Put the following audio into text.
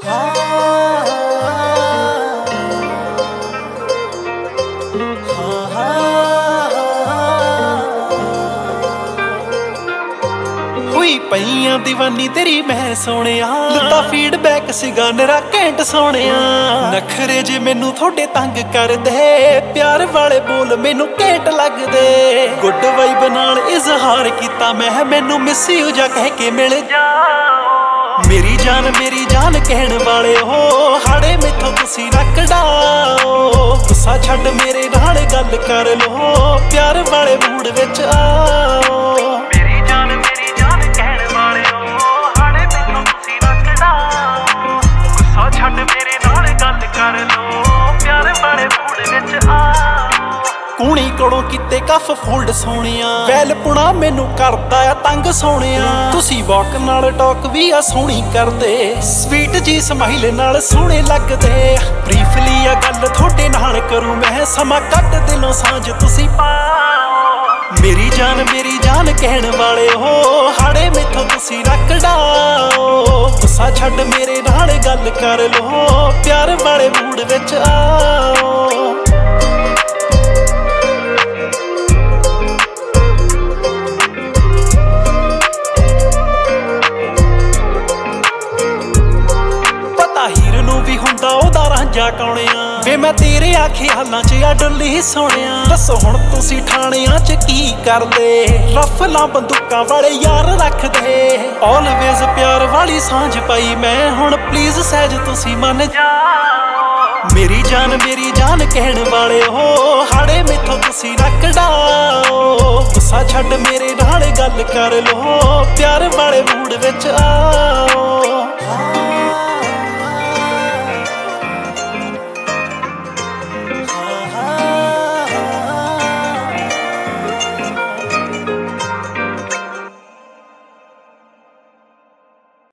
ਹੋਈ ਪਈਆਂ ਦੀਵਾਨੀ ਤੇਰੀ ਮੈਂ ਸੋਹਣਿਆ ਲੱਤਾ ਫੀਡਬੈਕ ਸੀਗਾ ਨਰਾ ਘੈਂਟ ਸੋਹਣਿਆ ਨਖਰੇ ਜੇ ਮੈਨੂੰ ਥੋੜੇ ਤੰਗ ਕਰਦੇ ਪਿਆਰ ਵਾਲੇ ਬੋਲ ਮੈਨੂੰ ਘੈਂਟ ਲੱਗਦੇ ਗੁੱਡ ਵਾਈਬ ਨਾਲ ਇਜ਼ਹਾਰ ਕੀਤਾ ਮੈਂ ਮੈਨੂੰ ਮਿਸ ਯੂ ਜਾ ਕਹਿ ਕੇ ਮਿਲ ਜਾ ਮੇਰੀ ਜਾਨ ਕਹਿਣ ਵਾਲੇ ਹੋ ਹਾੜੇ ਮੈਥੋਂ ਤੁਸੀਂ ਰੱਖੜਾਓ ਗੁੱਸਾ ਛੱਡ ਮੇਰੇ ਨਾਲ ਗੱਲ ਕਰ ਲੋ ਪਿਆਰ ਵਾਲੇ ਮੂਡ ਵਿੱਚ ਆਓ ਮੇਰੀ ਜਾਨ ਕਹਿਣ ਵਾਲੇ ਹੋ ਹਾੜੇ ਮੈਥੋਂ ਤੁਸੀਂ ਰੱਖੜਾਓ ਗੁੱਸਾ ਛੱਡ ਮੇਰੇ ਨਾਲ ਗੱਲ ਕਰ ਲੋ ਪਿਆਰ ਵਾਲੇ ਮੂਡ ਵਿੱਚ ਆਓ ਕੂਣੀ ਕੋਲੋਂ ਕਿਤੇ ਕਫ ਫੋਲਡ ਸੋਹਣਿਆ ਵੈਲ ਪੁਣਾ ਮੈਨੂੰ ਕਰਦਾ ਆ ਤੰਗ ਸੋਹਣਿਆ ਤੁਸੀਂ ਵਾਕ ਨਾਲ ਟਾਕ ਵੀ ਆ ਸੋਹਣੀ ਕਰਦੇ ਸਵੀਟ ਜੀ ਸਮਾਈਲ ਨਾਲ ਸੋਹਣੇ ਲੱਗਦੇ ਬਰੀਫਲੀ ਆ ਗੱਲ ਤੁਹਾਡੇ ਨਾਲ ਕਰੂੰ ਮੈਂ ਸਮਾਂ ਕੱਢ ਦਿਲੋਂ ਸਾਂਝ ਤੁਸੀਂ ਪਾਓ ਮੇਰੀ ਜਾਨ ਕਹਿਣ ਵਾਲੇ ਹੋ ਹਾੜੇ ਮੈਥੋਂ ਤੁਸੀਂ ਰੱਖੜਾਓ ਗੁੱਸਾ ਛੱਡ ਮੇਰੇ ਨਾਲ ਗੱਲ ਕਰ ਲੋ ਪਿਆਰ ਵਾਲੇ ਮੂਡ ਵਿੱਚ ਆਓ ਹੀਰ ਨੂੰ ਵੀ ਹੁੰਦਾ ਉਹਦਾ ਰਾਂਝਾ ਕੌਣਿਆ ਵੇ ਮੈਂ ਤੇਰੇ ਆ ਖਿਆਲਾਂ 'ਚ ਆ ਡੁੱਲੀ ਸੋਹਣਿਆ ਦੱਸੋ ਹੁਣ ਤੁਸੀਂ ਠਾਣਿਆਂ 'ਚ ਕੀ ਕਰਦੇ ਰਫਲਾਂ ਬੰਦੂਕਾਂ ਵਾਲੇ ਯਾਰ ਰੱਖਦੇ ਆਲਵੇਜ਼ ਪਿਆਰ ਵਾਲੀ ਸਾਂਝ ਪਾਈ ਮੈਂ ਹੁਣ ਪਲੀਜ਼ ਸਹਿਜ ਤੁਸੀਂ ਮੰਨ ਜਾ ਮੇਰੀ ਜਾਨ ਕਹਿਣ ਵਾਲੇ ਹੋ ਹਾੜੇ ਮੈਥੋਂ ਤੁਸੀਂ ਰੱਖੜਾਓ ਗੁੱਸਾ ਛੱਡ ਮੇਰੇ ਨਾਲ ਗੱਲ ਕਰ ਲੋ ਪਿਆਰ ਵਾਲੇ ਮੂਡ ਵਿੱਚ ਆਓ